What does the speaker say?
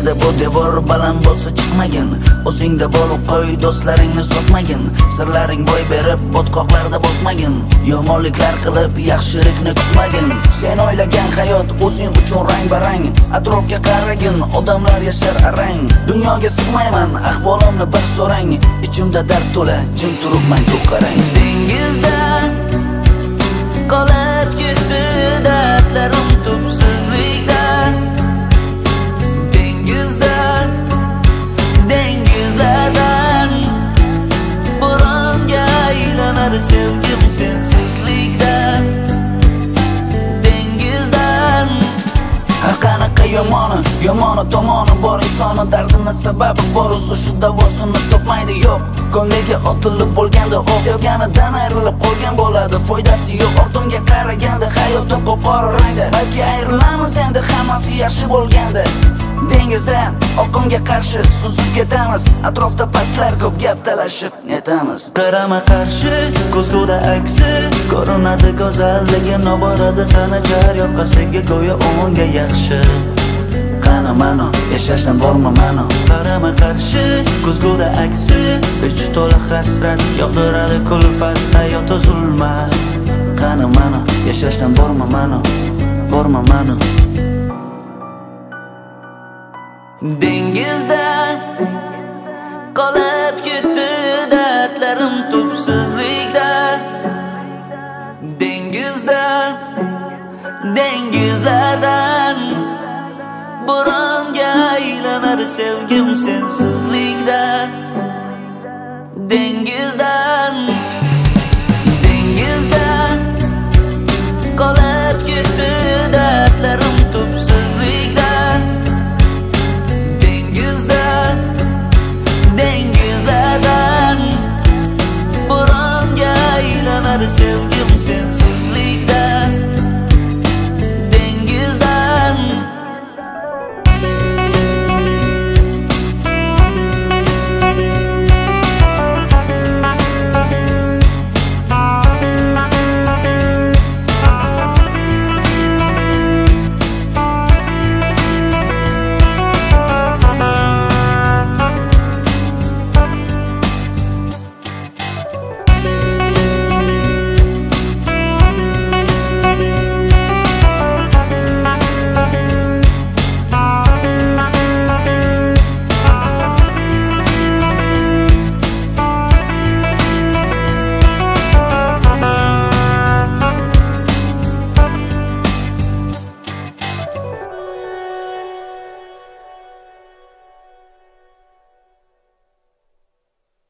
Ko'nglida bu devor baland bo'lsa chiqmagin. O'zingda bo'lib qo'y, do'stlaringni sotmagin. Sirlaring boy berib botqoqlarda botmagin. Yomonliklar qilib yaxshilikni kutmagin. Sen o'ylagan hayot o'zing uchun rang-barang. Atrofga qaragin, odamlar yashar arang. Dunyoga sig'mayman, ahvolimni bir so'rang. Ichimda dard to'la, jim turibman ko'p qarang. Dengizda qolib ketdi dardlarim tubsizlikda. Dengizlardan bo'ronga aylanar sevgim sensizlikda. Dengizdan har qanaqa yomoni tomoni bor insonni dardini sababi bor. O'zi shu davosini topmaydi yo'q. Ko'ngliga otilib bo'lganda o sevganidan ayrilib qolgan bo'ladi. Foydasi yo'q ortimga qaraganda hayotim qop-qora rangda. Balki ayrilamiz endi hammasi yaxshi bo'lganda. Dengizda oqimga qarshi suzib ketamiz. Atrofda pastlar ko'p gap talashib netamiz. qarama qarshi ko'zguda aksi ko'rinadi go'zalligi noborada sana jar yoqqa senga go'yo o'nga yaxshi. Qani mano yashashdan borma mano. Qarama qarshi ko'zguda aksi ichi to'la hasrat yog'diradi kulfat hayot zulmat. Qani mano yashashdan borma mano. Dengizda qolib ketdi dardlarim tubsizlikda. Dengizlardan bo'ronga aylanar sevgim sensizlikda. Dengizdan qolib ketdi dardlarim tubsizlikda. Dengizlardan bo'ronga aylanar sevgim sensiz